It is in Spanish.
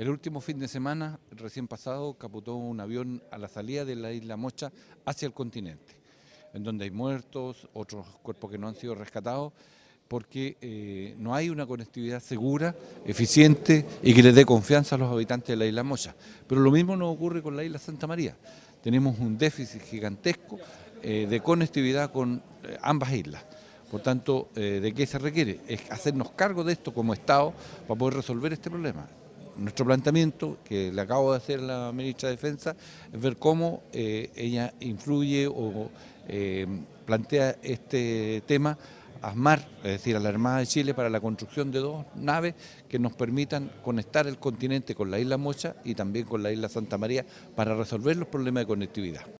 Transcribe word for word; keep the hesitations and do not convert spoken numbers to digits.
El último fin de semana, recién pasado, capotó un avión a la salida de la isla Mocha hacia el continente, en donde hay muertos, otros cuerpos que no han sido rescatados, porque eh, no hay una conectividad segura, eficiente y que les dé confianza a los habitantes de la isla Mocha. Pero lo mismo nos ocurre con la isla Santa María. Tenemos un déficit gigantesco eh, de conectividad con eh, ambas islas. Por tanto, eh, ¿de qué se requiere? Es hacernos cargo de esto como Estado para poder resolver este problema. Nuestro planteamiento, que le acabo de hacer a la ministra de Defensa, es ver cómo eh, ella influye o eh, plantea este tema a ASMAR, es decir, a la Armada de Chile, para la construcción de dos naves que nos permitan conectar el continente con la isla Mocha y también con la isla Santa María para resolver los problemas de conectividad.